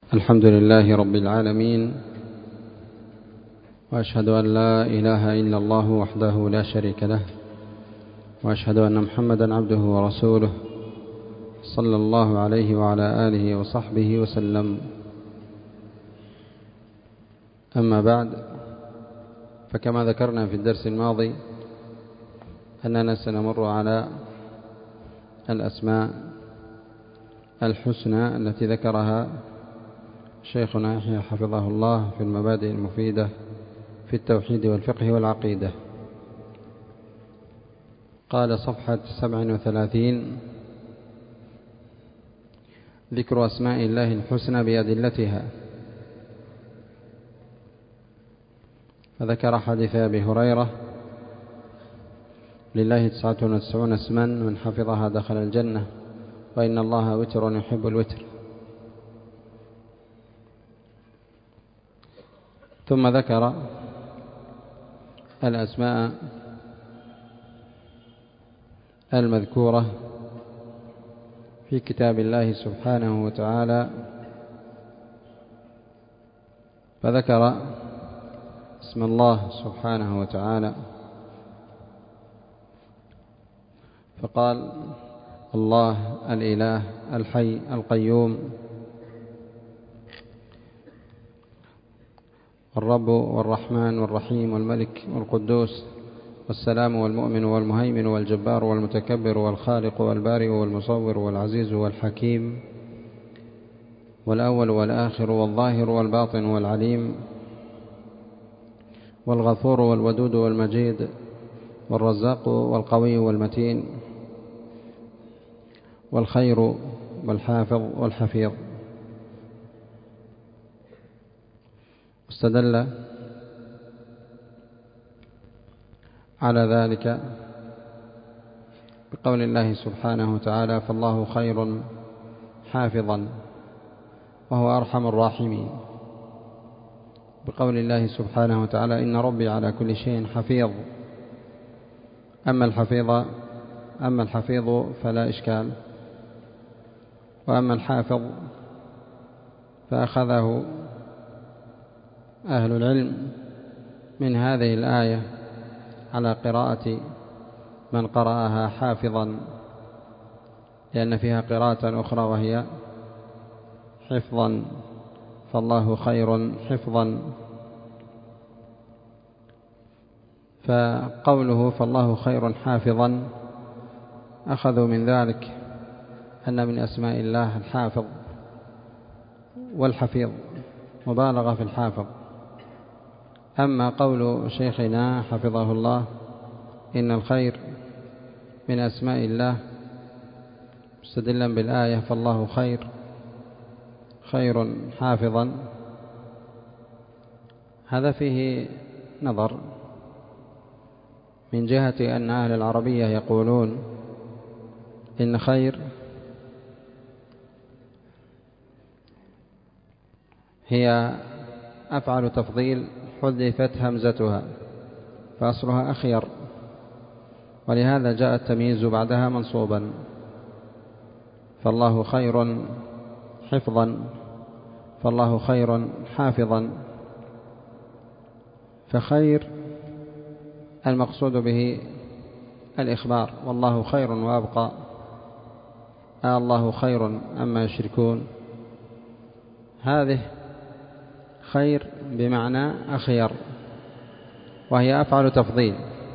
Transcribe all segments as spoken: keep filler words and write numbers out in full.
الحمد لله رب العالمين، وأشهد أن لا إله إلا الله وحده لا شريك له، وأشهد أن محمدا عبده ورسوله صلى الله عليه وعلى آله وصحبه وسلم. أما بعد، فكما ذكرنا في الدرس الماضي أننا سنمر على الأسماء الحسنى التي ذكرها شيخنا يحيى حفظه الله في المبادئ المفيدة في التوحيد والفقه والعقيدة. قال صفحة سبع وثلاثين: ذكر أسماء الله الحسنى بأدلتها. فذكر حديث أبي هريرة: لله تسعة وتسعون اسما من حفظها دخل الجنة، وإن الله وتر يحب الوتر. ثم ذكر الأسماء المذكورة في كتاب الله سبحانه وتعالى، فذكر اسم الله سبحانه وتعالى فقال: الله الإله الحي القيوم، الرب والرحمن والرحيم والملك والقدوس والسلام والمؤمن والمهيمن والجبار والمتكبر والخالق والبارئ والمصور والعزيز والحكيم، والأول والآخر والظاهر والباطن والعليم، والغفور والودود والمجيد، والرزاق والقوي والمتين، والخير والحافظ والحفيظ. استدل على ذلك بقول الله سبحانه وتعالى: فالله خير حافظا وهو أرحم الراحمين، بقول الله سبحانه وتعالى: إن ربي على كل شيء حفيظ. أما الحفيظ أما الحفيظ فلا إشكال، وأما الحافظ فأخذه أهل العلم من هذه الآية على قراءة من قرأها حافظا، لأن فيها قراءة أخرى وهي حفظا، فالله خير حفظا. فقوله فالله خير حافظا أخذوا من ذلك أن من أسماء الله الحافظ والحفيظ، مبالغة في الحافظ. أما قول شيخنا حفظه الله إن الخير من أسماء الله مستدلا بالآية فالله خير خير حافظا، هذا فيه نظر، من جهة أن أهل العربية يقولون إن خير هي أفعل تفضيل حذفت همزتها فأصلها أخير، ولهذا جاء التمييز بعدها منصوبا: فالله خير حفظا، فالله خير حافظا. فخير المقصود به الإخبار: والله خير وأبقى، آه الله خير أما يشركون. هذه خير بمعنى أخير، وهي أفعل تفضيل.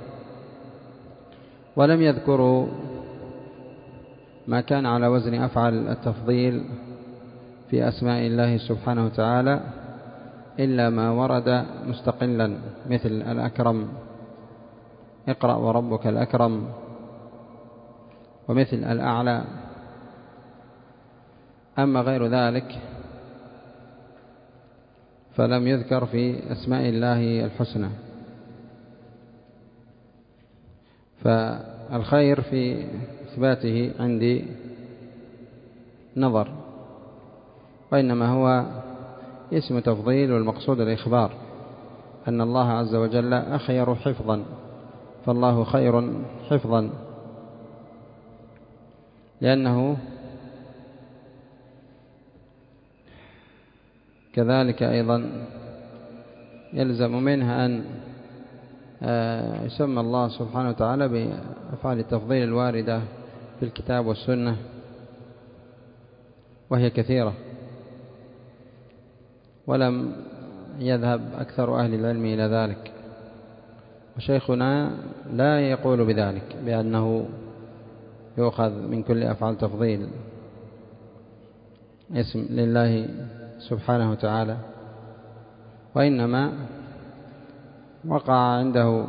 ولم يذكروا ما كان على وزن أفعل التفضيل في أسماء الله سبحانه وتعالى إلا ما ورد مستقلا، مثل الأكرم، اقرأ وربك الأكرم، ومثل الأعلى. أما غير ذلك فلم يذكر في أسماء الله الحسنى. فالخير في إثباته عندي نظر، وإنما هو اسم تفضيل، والمقصود الإخبار أن الله عز وجل أخير حفظا، فالله خير حفظا، لأنه كذلك أيضا يلزم منها أن يسمى الله سبحانه وتعالى بأفعال التفضيل الواردة في الكتاب والسنة، وهي كثيرة، ولم يذهب أكثر أهل العلم إلى ذلك. وشيخنا لا يقول بذلك بأنه يؤخذ من كل أفعال تفضيل اسم لله سبحانه وتعالى، وإنما وقع عنده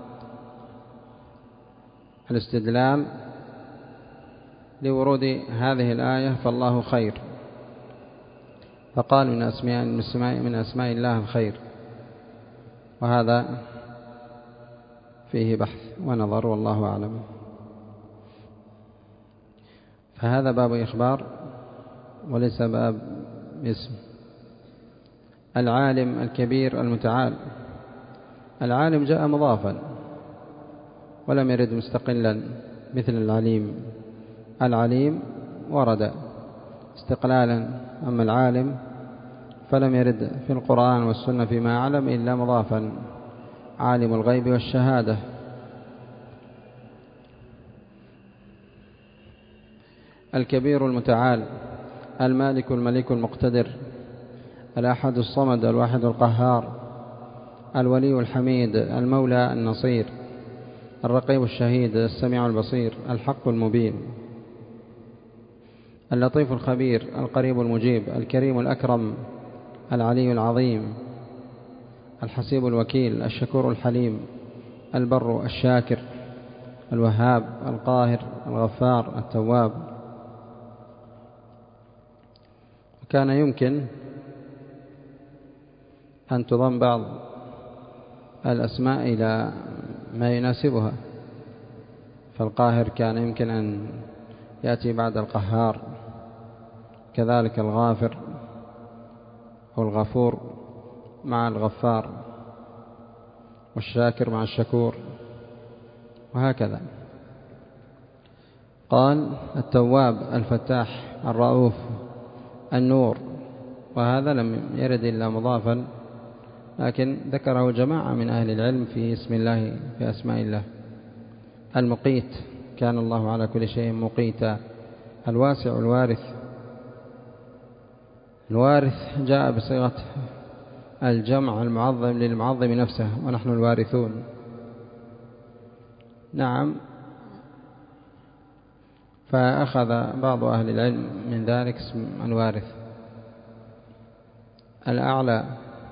الاستدلال لورود هذه الآية فالله خير، فقال من أسماء من أسماء الله الخير، وهذا فيه بحث ونظر والله أعلم. فهذا باب إخبار وليس باب اسم. العالم الكبير المتعال، العالم جاء مضافا ولم يرد مستقلا مثل العليم، العليم ورد استقلالا، أما العالم فلم يرد في القرآن والسنة فيما أعلم إلا مضافا، عالم الغيب والشهادة. الكبير المتعال، المالك الملك المقتدر، الأحد الصمد الواحد القهار، الولي الحميد، المولى النصير، الرقيب الشهيد، السميع البصير، الحق المبين، اللطيف الخبير، القريب المجيب، الكريم الأكرم، العلي العظيم، الحسيب الوكيل، الشكور الحليم، البر الشاكر، الوهاب، القاهر، الغفار، التواب. وكان يمكن أن تضم بعض الأسماء إلى ما يناسبها، فالقاهر كان يمكن أن يأتي بعد القهار، كذلك الغافر أو الغفور مع الغفار، والشاكر مع الشكور، وهكذا. قال التواب، الفتاح، الرؤوف، النور، وهذا لم يرد إلا مضافا، لكن ذكره جماعة من أهل العلم في اسم الله في أسماء الله. المقيت، كان الله على كل شيء مقيتا. الواسع، الوارث، الوارث جاء بصيغة الجمع المعظم للمعظم نفسه، ونحن الوارثون. نعم، فأخذ بعض أهل العلم من ذلك اسم الوارث. الأعلى،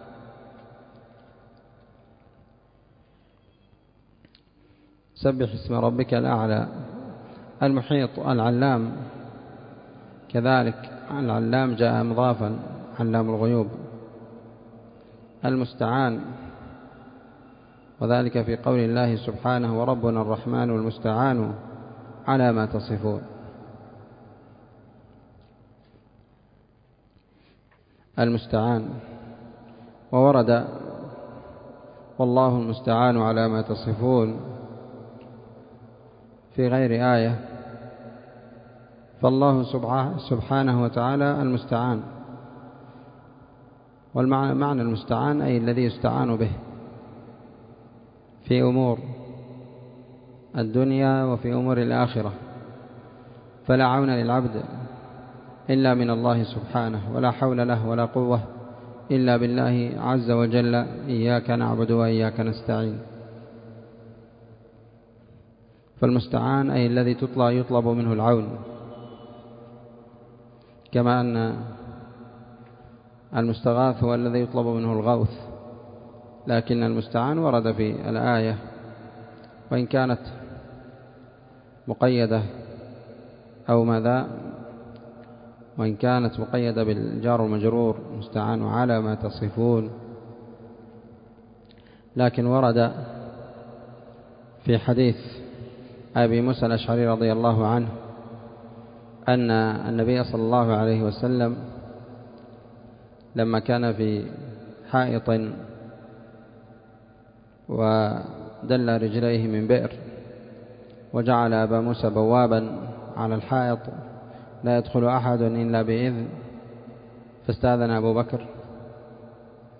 سبح اسم ربك الأعلى. المحيط، العلام، كذلك العلام جاء مضافا، علام الغيوب. المستعان، وذلك في قول الله سبحانه وربنا الرحمن المستعان على ما تصفون. المستعان، وورد والله المستعان على ما تصفون في غير آية، فالله سبحانه وتعالى المستعان. والمعنى معنى المستعان أي الذي يستعان به في أمور الدنيا وفي أمور الآخرة، فلا عون للعبد إلا من الله سبحانه، ولا حول له ولا قوة إلا بالله عز وجل. إياك نعبد وإياك نستعين. فالمستعان أي الذي يطلب منه العون، كما أن المستغاث هو الذي يطلب منه الغوث، لكن المستعان ورد في الآية، وإن كانت مقيدة أو ماذا وإن كانت مقيدة بالجار والمجرور، مستعان على ما تصفون، لكن ورد في حديث أبي موسى الأشعري رضي الله عنه أن النبي صلى الله عليه وسلم لما كان في حائط ودل رجليه من بئر، وجعل أبا موسى بوابا على الحائط لا يدخل أحد إلا بإذن، فاستأذن أبو بكر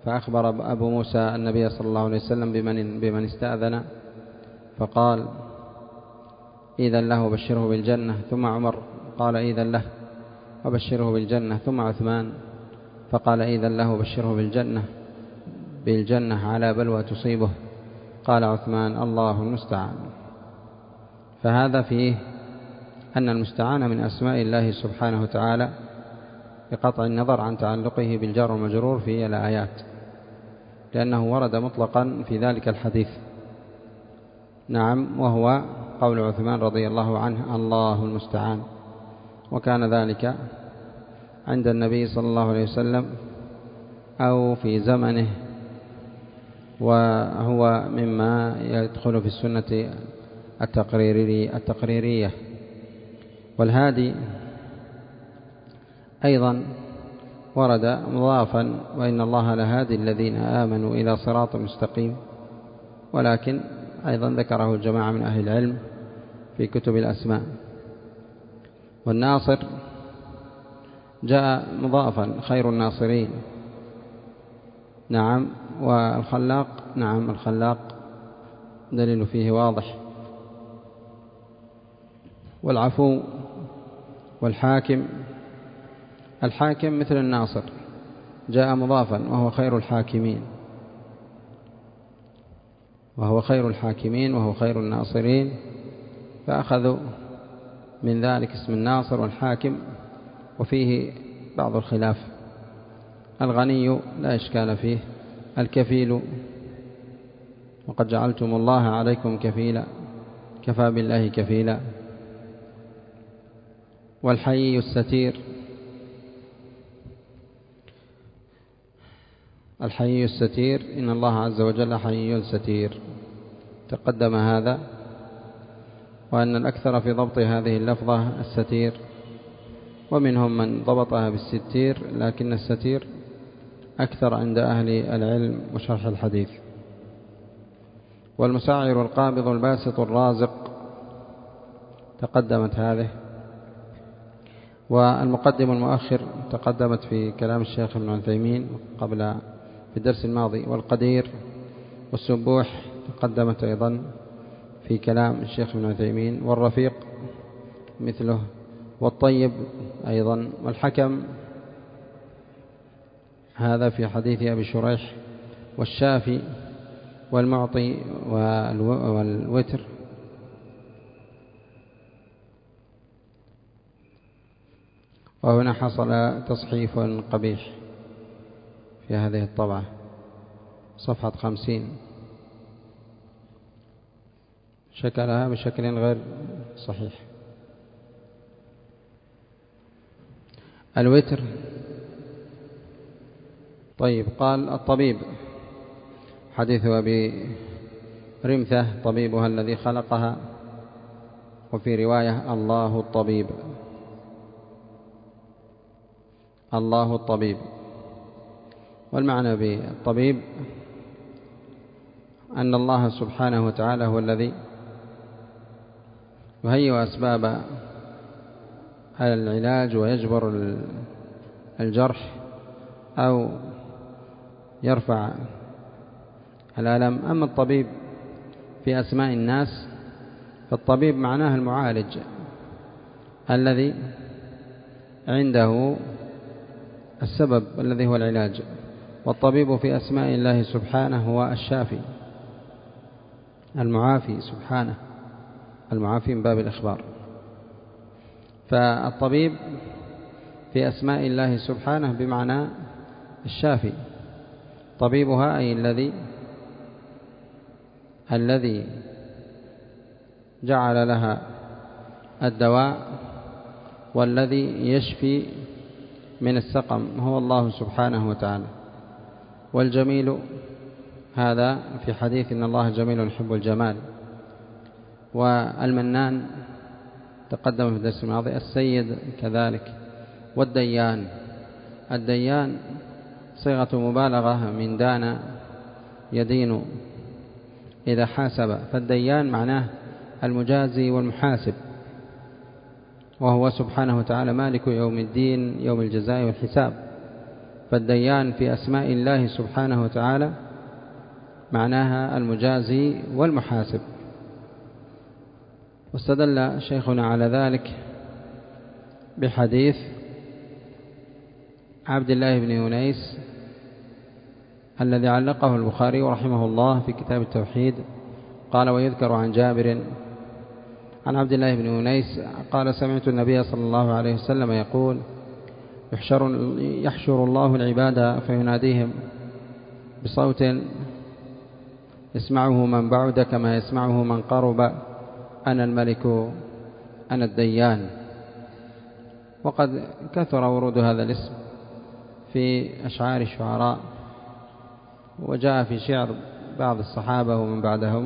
فأخبر أبو موسى النبي صلى الله عليه وسلم بمن, بمن استأذن فقال إذن له بشره بالجنة، ثم عمر قال إذن له وبشره بالجنة، ثم عثمان فقال إذن له بشره بالجنة بالجنة على بلوى تصيبه، قال عثمان الله المستعان. فهذا فيه أن المستعان من أسماء الله سبحانه وتعالى بقطع النظر عن تعلقه بالجار والمجرور في الآيات، لأنه ورد مطلقا في ذلك الحديث. نعم، وهو قول عثمان رضي الله عنه الله المستعان، وكان ذلك عند النبي صلى الله عليه وسلم أو في زمنه، وهو مما يدخل في السنة التقريرية. والهادي أيضا ورد مضافا وإن الله لهادي الذين آمنوا إلى صراط مستقيم، ولكن أيضا ذكره جماعة من أهل العلم في كتب الأسماء. والناصر جاء مضافا خير الناصرين. نعم، والخلاق نعم الخلاق دليل فيه واضح. والعفو والحاكم، الحاكم مثل الناصر جاء مضافا وهو خير الحاكمين وهو خير الحاكمين وهو خير الناصرين، فأخذوا من ذلك اسم الناصر والحاكم، وفيه بعض الخلاف. الغني لا إشكال فيه. الكفيل وقد جعلتم الله عليكم كفيلا، كفى بالله كفيلا. والحيي الستير، الحيي الستير إن الله عز وجل حيي ستير، تقدم هذا. وأن الأكثر في ضبط هذه اللفظة الستير، ومنهم من ضبطها بالستير، لكن الستير أكثر عند أهل العلم وشرح الحديث. والمسعر القابض الباسط الرازق، تقدمت هذه. والمقدم المؤخر تقدمت في كلام الشيخ ابن عثيمين قبل في الدرس الماضي. والقدير والسبوح تقدمت أيضا في كلام الشيخ ابن عثيمين. والرفيق مثله. والطيب أيضا. والحكم هذا في حديث أبي شريح. والشافي والمعطي والوتر. وهنا حصل تصحيف قبيح في هذه الطبعة، صفحة خمسين، شكلها بشكل غير صحيح. الوتر. طيب، قال الطبيب حديث أبي رمثة طبيبها الذي خلقها، وفي رواية الله الطبيب، الله الطبيب. والمعنى بالطبيب أن الله سبحانه وتعالى هو الذي يهيئ أسباب العلاج ويجبر الجرح أو يرفع الألم. أما الطبيب في أسماء الناس، فالطبيب معناه المعالج الذي عنده السبب الذي هو العلاج. والطبيب في أسماء الله سبحانه هو الشافي المعافي سبحانه، المعافي من باب الإخبار. فالطبيب في أسماء الله سبحانه بمعنى الشافي، طبيبها أي الذي الذي جعل لها الدواء والذي يشفي من السقم هو الله سبحانه وتعالى. والجميل هذا في حديث إن الله جميل يحب الجمال. والمنان تقدم في الدرس الماضي. السيد كذلك. والديان، الديان صيغة مبالغة من دان يدين إذا حاسب، فالديان معناه المجازي والمحاسب، وهو سبحانه وتعالى مالك يوم الدين، يوم الجزاء والحساب. فالديان في أسماء الله سبحانه وتعالى معناها المجازي والمحاسب. واستدل شيخنا على ذلك بحديث عبد الله بن أنيس الذي علقه البخاري رحمه الله في كتاب التوحيد. قال: ويذكر عن جابر عن عبد الله بن أنيس قال: سمعت النبي صلى الله عليه وسلم يقول: يحشر, يحشر الله العباد فيناديهم بصوت يسمعه من بعد كما يسمعه من قرب: أنا الملك أنا الديان. وقد كثر ورود هذا الاسم في أشعار الشعراء، وجاء في شعر بعض الصحابة ومن بعدهم،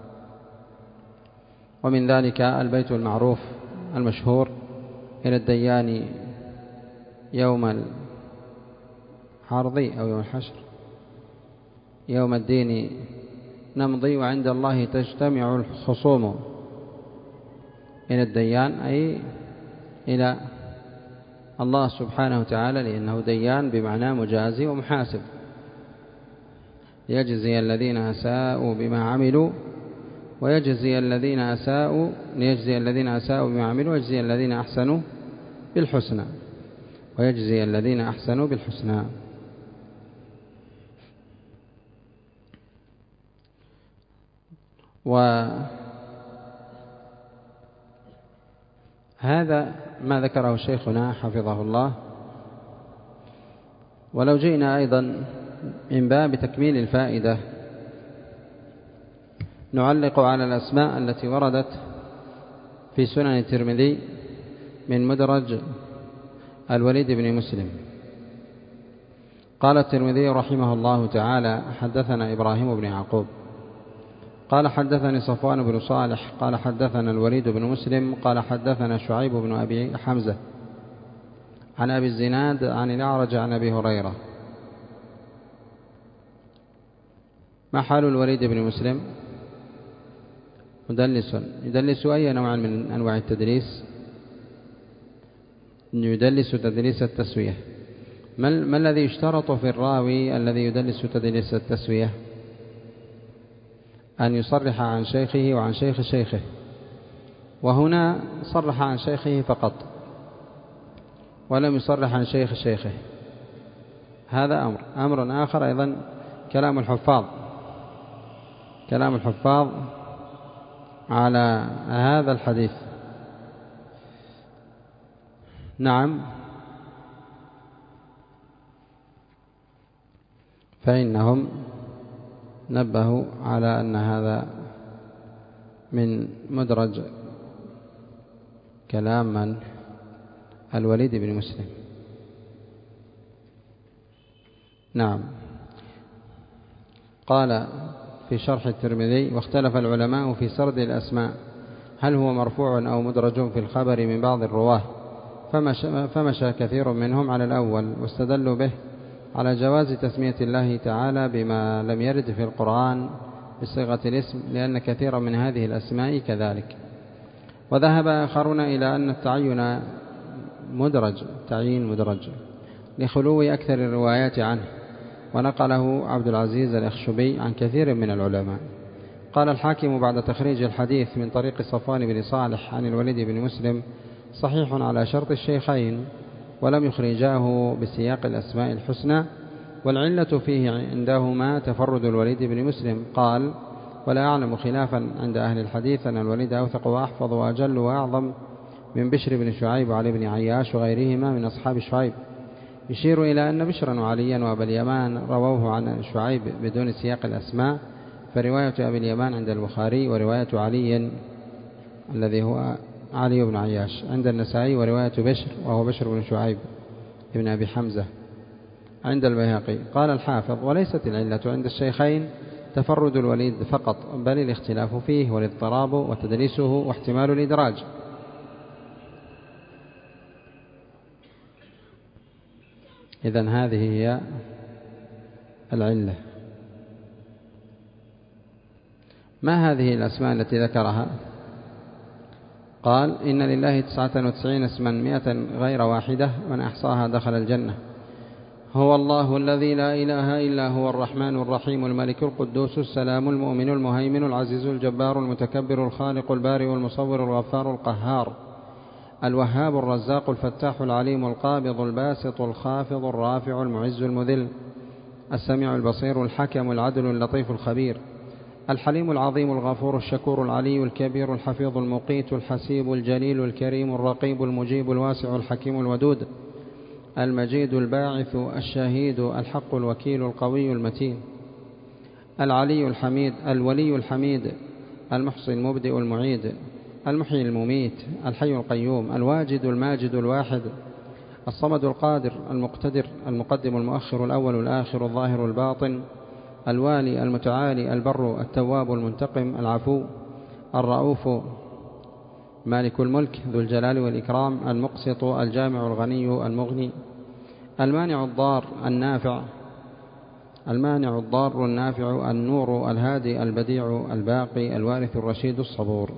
ومن ذلك البيت المعروف المشهور: إلى الديان يوم العرض أو يوم الحشر يوم الدين نمضي وعند الله تجتمع الخصوم. إلى الديان أي إلى الله سبحانه وتعالى، لأنه ديان بمعنى مجازي ومحاسب، ليجزي الذين أساءوا بما عملوا ويجزي الذين أساءوا ليجزي الذين أساءوا بما عملوا ويجزي الذين أحسنوا بالحسنى ويجزي الذين أحسنوا بالحسنى. وهذا ما ذكره شيخنا حفظه الله. ولو جئنا أيضا من باب تكميل الفائدة نعلق على الأسماء التي وردت في سنن الترمذي من مدرج الوليد بن مسلم. قال الترمذي رحمه الله تعالى: حدثنا إبراهيم بن يعقوب قال حدثني صفوان بن صالح قال حدثنا الوليد بن مسلم قال حدثنا شعيب بن أبي حمزة عن أبي الزناد عن الأعرج عن أبي هريرة. ما حال الوليد بن مسلم؟ مدلس. يدلس أي نوع من أنواع التدليس؟ يدلس تدليس التسوية. ما الذي يشترط في الراوي الذي يدلس تدليس التسوية؟ أن يصرح عن شيخه وعن شيخ شيخه، وهنا صرح عن شيخه فقط ولم يصرح عن شيخ شيخه. هذا أمر أمر آخر أيضا كلام الحفاظ كلام الحفاظ على هذا الحديث. نعم، فإنهم نبهوا على أن هذا من مدرج كلام من الوليد بن مسلم. نعم. قال في شرح الترمذي: واختلف العلماء في سرد الأسماء، هل هو مرفوع أو مدرج في الخبر من بعض الرواه، فمشى, فمشى كثير منهم على الأول، واستدلوا به على جواز تسمية الله تعالى بما لم يرد في القرآن بصيغة الاسم، لأن كثيرا من هذه الأسماء كذلك. وذهب آخرون إلى أن التعين مدرج تعيين مدرج لخلو أكثر الروايات عنه، ونقله عبد العزيز الأخشبي عن كثير من العلماء. قال الحاكم بعد تخريج الحديث من طريق صفوان بن صالح عن الوليد بن مسلم: صحيح على شرط الشيخين، ولم يخرجاه بسياق الأسماء الحسنى، والعلة فيه عندهما تفرد الوليد بن مسلم. قال: ولا أعلم خلافا عند أهل الحديث أن الوليد أوثق وأحفظ وأجل وأعظم من بشر بن شعيب وعلي بن عياش وغيرهما من أصحاب شعيب، يشير إلى أن بشرا وعليا وأبا اليمان رووه عن شعيب بدون سياق الأسماء، فرواية أبي اليمان عند البخاري، ورواية علي الذي هو علي بن عياش عند النسائي، ورواية بشر وهو بشر بن شعيب ابن أبي حمزة عند البيهقي. قال الحافظ: وليست العلة عند الشيخين تفرد الوليد فقط، بل الاختلاف فيه والاضطراب وتدليسه واحتمال الإدراج. إذن هذه هي العلة. ما هذه الأسماء التي ذكرها؟ قال: إن لله تسعة وتسعين اسما مئة غير واحدة، من أحصاها دخل الجنة. هو الله الذي لا إله إلا هو الرحمن الرحيم الملك القدوس السلام المؤمن المهيمن العزيز الجبار المتكبر الخالق البارئ المصور الغفار القهار الوهاب الرزاق الفتاح العليم القابض الباسط الخافض الرافع المعز المذل السميع البصير الحكم العدل اللطيف الخبير الحليم العظيم الغفور الشكور العلي الكبير الحفيظ المقيت الحسيب الجليل الكريم الرقيب المجيب الواسع الحكيم الودود المجيد الباعث الشهيد الحق الوكيل القوي المتين العلي الحميد الولي الحميد المحصي المبدئ المعيد المحيي المميت الحي القيوم الواجد الماجد الواحد الصمد القادر المقتدر المقدم المؤخر الأول الآخر الظاهر الباطن الوالي المتعالي البر التواب المنتقم العفو الرؤوف مالك الملك ذو الجلال والإكرام المقسط الجامع الغني المغني المانع الضار النافع المانع الضار النافع النور الهادي البديع الباقي الوارث الرشيد الصبور.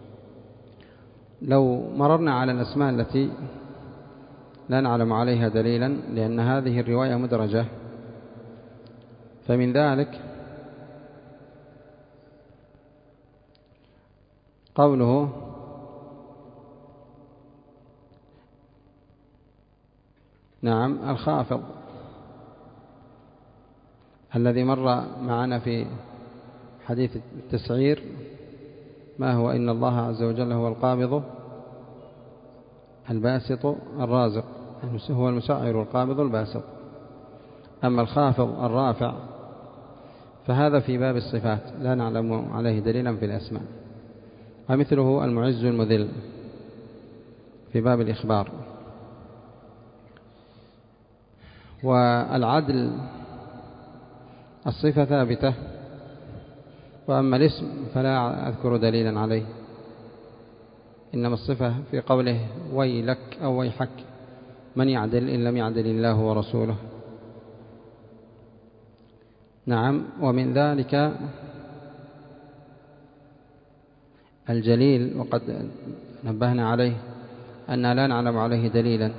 لو مررنا على الأسماء التي لا نعلم عليها دليلا لأن هذه الرواية مدرجة، فمن ذلك قوله نعم الخافض الذي مر معنا في حديث التسعير، ما هو؟ إن الله عز وجل هو القابض الباسط الرازق، هو المسعر القابض الباسط. أما الخافض الرافع فهذا في باب الصفات لا نعلم عليه دليلا في الأسماء، ومثله المعز المذل في باب الإخبار. والعدل الصفة ثابتة، وأما الاسم فلا أذكر دليلا عليه، إنما الصفة في قوله ويلك أو ويحك من يعدل إن لم يعدل الله ورسوله. نعم. ومن ذلك الجليل، وقد نبهنا عليه أن لا نعلم عليه دليلا،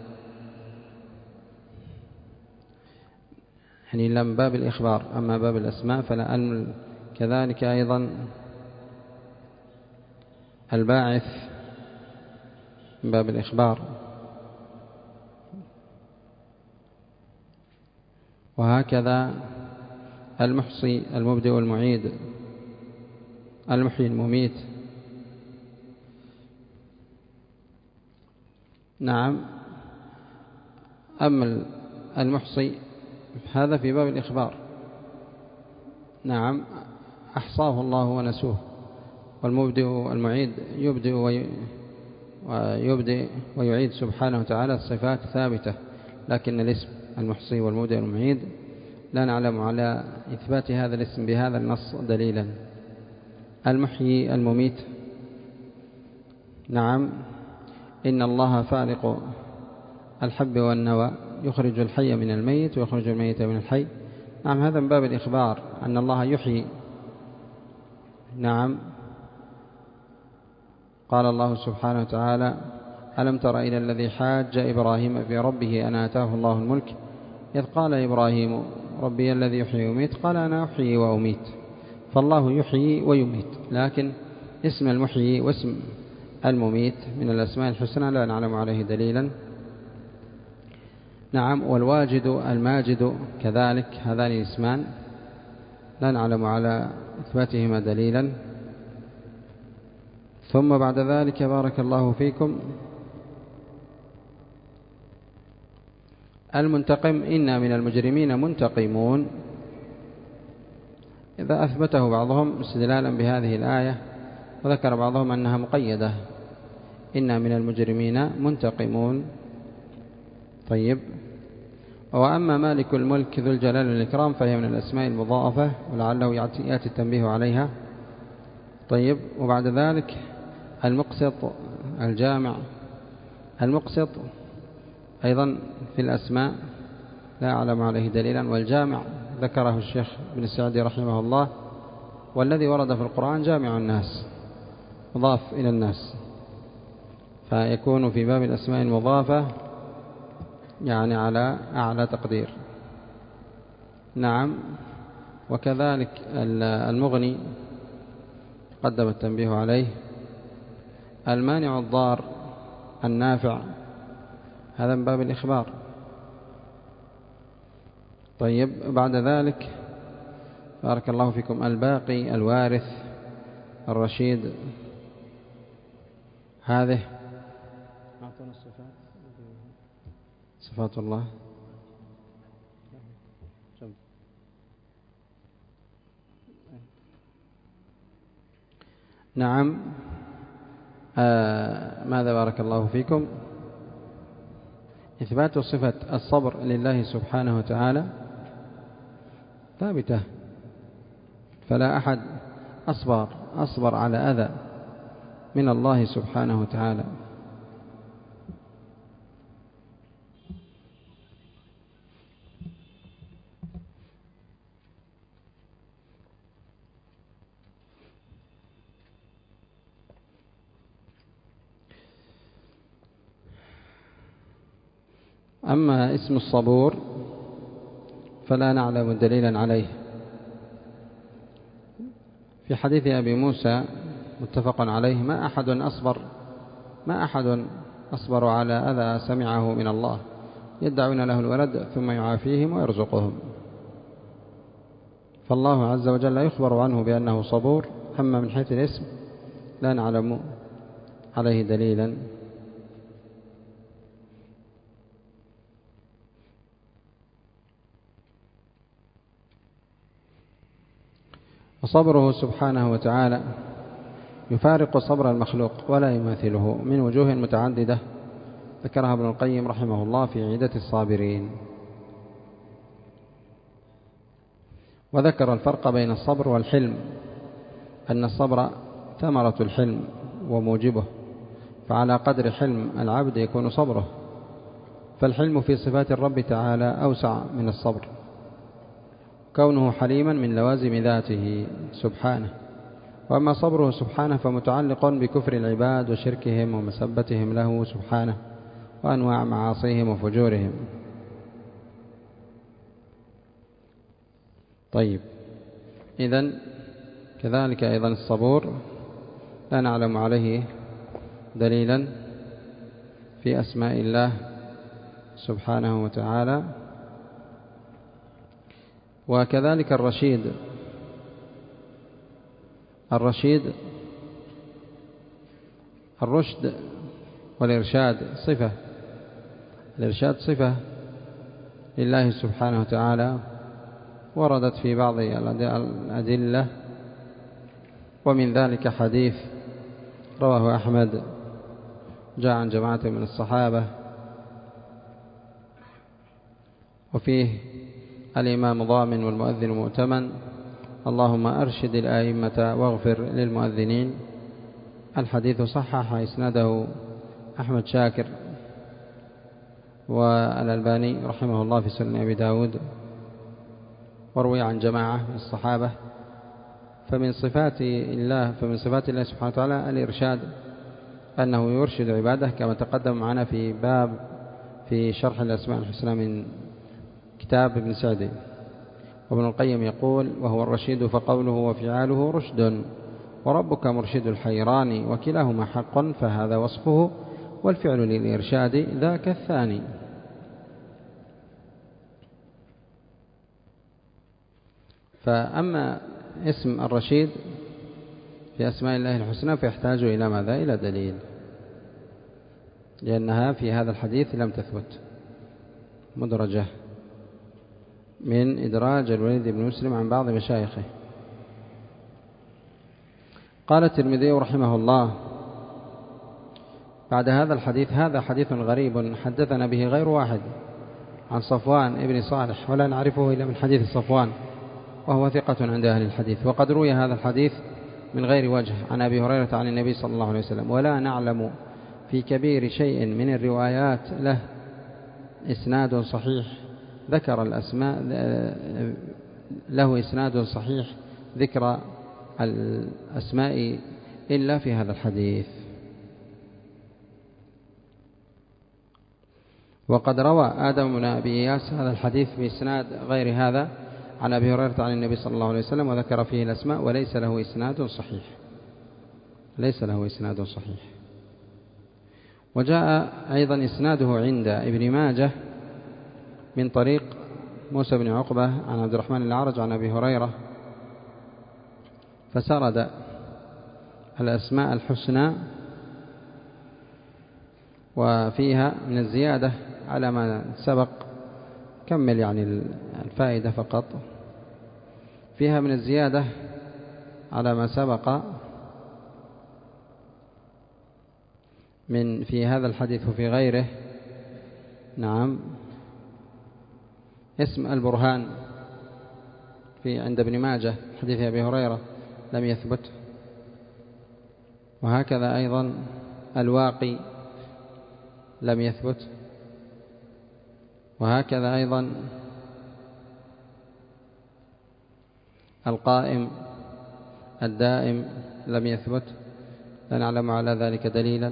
يعني إلا من باب الإخبار. أما باب الأسماء فلا ألم. كذلك أيضا الباعث من باب الإخبار، وهكذا المحصي المبدئ المعيد المحيي المميت. نعم. أما المحصي هذا في باب الإخبار، نعم، أحصاه الله ونسوه. والمبدئ المعيد يبدئ ويبدئ ويعيد سبحانه وتعالى الصفات ثابتة، لكن الاسم المحصي والمبدئ المعيد لا نعلم على إثبات هذا الاسم بهذا النص دليلا. المحيي المميت، نعم، إن الله فالق الحب والنوى يخرج الحي من الميت ويخرج الميت من الحي. نعم، هذا من باب الإخبار أن الله يحيي. نعم. قال الله سبحانه وتعالى ألم تر إلى الذي حاج إبراهيم في ربه أن آتاه الله الملك إذ قال إبراهيم ربي الذي يحيي ويميت قال أنا أحيي وأميت. فالله يحيي ويميت، لكن اسم المحيي واسم المميت من الأسماء الحسنى لا نعلم عليه دليلا. نعم. والواجد الماجد كذلك، هذان الاسمان لا نعلم على إثباتهما دليلا. ثم بعد ذلك بارك الله فيكم المنتقم، إنا من المجرمين منتقمون. إذا أثبته بعضهم استدلالا بهذه الآية، وذكر بعضهم أنها مقيدة، إنا من المجرمين منتقمون. طيب. وأما مالك الملك ذو الجلال والإكرام فهي من الأسماء المضاعفة، ولعله يأتي التنبيه عليها. طيب. وبعد ذلك المقسط الجامع، المقسط أيضا في الأسماء لا أعلم عليه دليلا. والجامع ذكره الشيخ ابن السعدي رحمه الله، والذي ورد في القرآن جامع الناس مضاف إلى الناس، فيكون في باب الأسماء المضافة يعني على أعلى تقدير. نعم. وكذلك المغني قدم التنبيه عليه المانع الضار النافع، هذا من باب الإخبار. طيب بعد ذلك بارك الله فيكم الباقي الوارث الرشيد، هذه أعطونا الصفات صفات الله. نعم. آه ماذا بارك الله فيكم؟ إثبات صفة الصبر لله سبحانه وتعالى ثابتة، فلا أحد أصبر أصبر على أذى من الله سبحانه وتعالى. أما اسم الصبور فلا نعلم دليلا عليه. في حديث أبي موسى متفق عليه ما أحد أصبر ما أحد أصبر على أذى سمعه من الله، يدعون له الولد ثم يعافيهم ويرزقهم. فالله عز وجل يخبر عنه بأنه صبور، أما من حيث الاسم لا نعلم عليه دليلا. وصبره سبحانه وتعالى يفارق صبر المخلوق ولا يماثله من وجوه متعددة ذكرها ابن القيم رحمه الله في عدة الصابرين. وذكر الفرق بين الصبر والحلم، أن الصبر ثمرة الحلم وموجبه، فعلى قدر حلم العبد يكون صبره، فالحلم في صفات الرب تعالى أوسع من الصبر، كونه حليما من لوازم ذاته سبحانه. وأما صبره سبحانه فمتعلق بكفر العباد وشركهم ومسبتهم له سبحانه وأنواع معاصيهم وفجورهم. طيب إذن كذلك أيضا الصبور لا نعلم عليه دليلا في أسماء الله سبحانه وتعالى. وكذلك الرشيد الرشيد الرشد والإرشاد صفة، الإرشاد صفة لله سبحانه وتعالى وردت في بعض الأدلة، ومن ذلك حديث رواه أحمد جاء عن جماعة من الصحابة وفيه الإمام ضامن والمؤذن مؤتمن، اللهم أرشد الآئمة واغفر للمؤذنين. الحديث صحح إسناده أحمد شاكر والألباني رحمه الله في سنن أبي داود، وروي عن جماعة من الصحابة. فمن صفات الله فمن صفات الله سبحانه وتعالى الإرشاد، أنه يرشد عباده كما تقدم معنا في باب في شرح الأسماء الحسنى من كتاب ابن سعدي. وابن القيم يقول وهو الرشيد فقوله وفعاله رشد، وربك مرشد الحيران، وكلاهما حق فهذا وصفه، والفعل للإرشاد ذاك الثاني. فأما اسم الرشيد في أسماء الله الحسنى فيحتاج إلى ماذا؟ إلى دليل، لأنها في هذا الحديث لم تثبت، مدرجة من إدراج الوليد بن مسلم عن بعض مشايخه. قال الترمذي رحمه الله بعد هذا الحديث هذا حديث غريب حدثنا به غير واحد عن صفوان ابن صالح، ولا نعرفه إلا من حديث صفوان، وهو ثقة عند أهل الحديث. وقد روي هذا الحديث من غير وجه عن أبي هريرة عن النبي صلى الله عليه وسلم، ولا نعلم في كبير شيء من الروايات له إسناد صحيح ذكر الأسماء له إسناد صحيح ذكر الأسماء إلا في هذا الحديث. وقد روى آدم بن أبي إياس هذا الحديث بإسناد غير هذا عن أبي هريرة عن النبي صلى الله عليه وسلم وذكر فيه الأسماء وليس له إسناد صحيح ليس له إسناد صحيح. وجاء أيضا إسناده عند ابن ماجه من طريق موسى بن عقبة عن عبد الرحمن الأعرج عن أبي هريرة، فسرد الأسماء الحسنى وفيها من الزيادة على ما سبق. كمل يعني الفائدة فقط. فيها من الزيادة على ما سبق من في هذا الحديث وفي غيره. نعم. اسم البرهان في عند ابن ماجه حديث أبي هريرة لم يثبت، وهكذا أيضا الواقي لم يثبت، وهكذا أيضا القائم الدائم لم يثبت، لا نعلم على ذلك دليلا.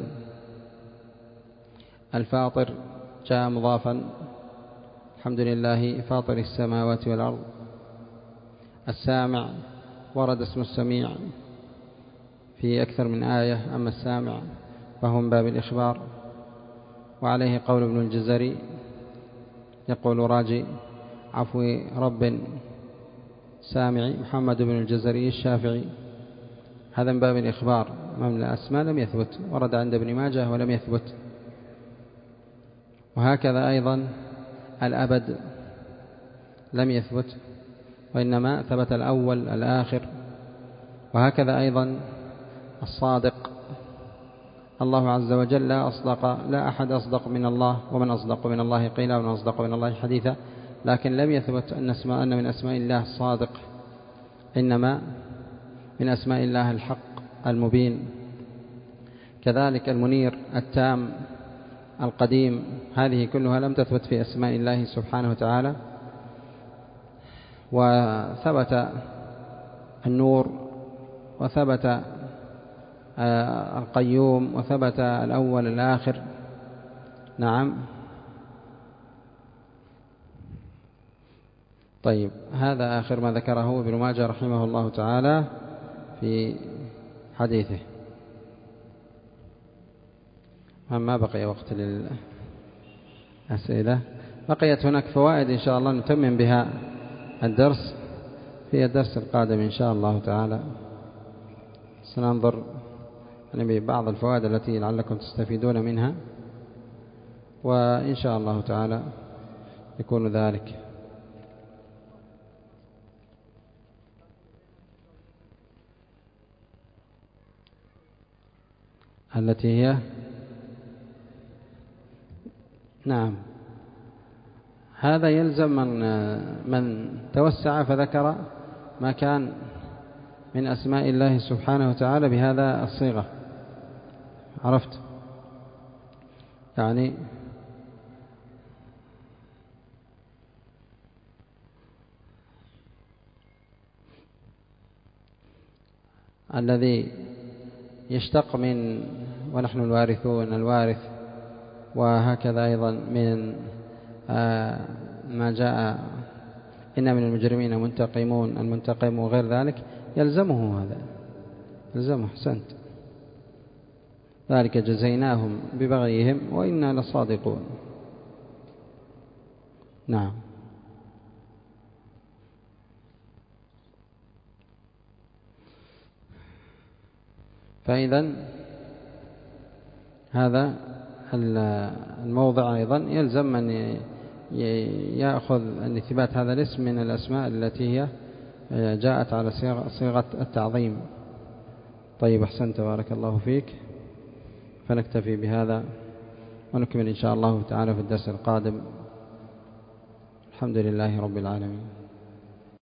الفاطر جاء مضافا، الحمد لله فاطر السماوات والأرض. السامع ورد اسم السميع في أكثر من آية، أما السامع فهو من باب الإخبار. وعليه قول ابن الجزري يقول راجي عفو رب سامعي محمد بن الجزري الشافعي، هذا من باب الإخبار. من الأسماء لم يثبت، ورد عند ابن ماجه ولم يثبت. وهكذا أيضا الأبد لم يثبت، وإنما ثبت الأول الآخر. وهكذا أيضا الصادق، الله عز وجل لا أصدق لا أحد أصدق من الله، ومن أصدق من الله قيلا ومن أصدق من الله حديثا، لكن لم يثبت أن اسماء أن من أسماء الله الصادق، إنما من أسماء الله الحق المبين. كذلك المنير التام القديم، هذه كلها لم تثبت في أسماء الله سبحانه وتعالى. وثبت النور، وثبت القيوم، وثبت الأول الآخر. نعم. طيب، هذا آخر ما ذكره ابن ماجه رحمه الله تعالى في حديثه. ما بقي وقت للأسئلة، بقيت هناك فوائد إن شاء الله نتمم بها الدرس في الدرس القادم إن شاء الله تعالى. سننظر يعني ببعض الفوائد التي لعلكم تستفيدون منها، وإن شاء الله تعالى يكون ذلك. التي هي نعم، هذا يلزم من من توسع فذكر ما كان من أسماء الله سبحانه وتعالى بهذا الصيغة. عرفت يعني الذي يشتق من ونحن الوارثون الوارث، وهكذا أيضا من ما جاء إن من المجرمين منتقمون المنتقم وغير ذلك، يلزمه هذا يلزمه. حسنت، ذلك جزيناهم ببغيهم وإنا لصادقون. نعم. فإذا هذا الموضع أيضا يلزم من يأخذ أن إثبات هذا الاسم من الأسماء التي هي جاءت على صيغة التعظيم. طيب، أحسنت، بارك الله فيك. فنكتفي بهذا ونكمل إن شاء الله تعالى في الدرس القادم. الحمد لله رب العالمين.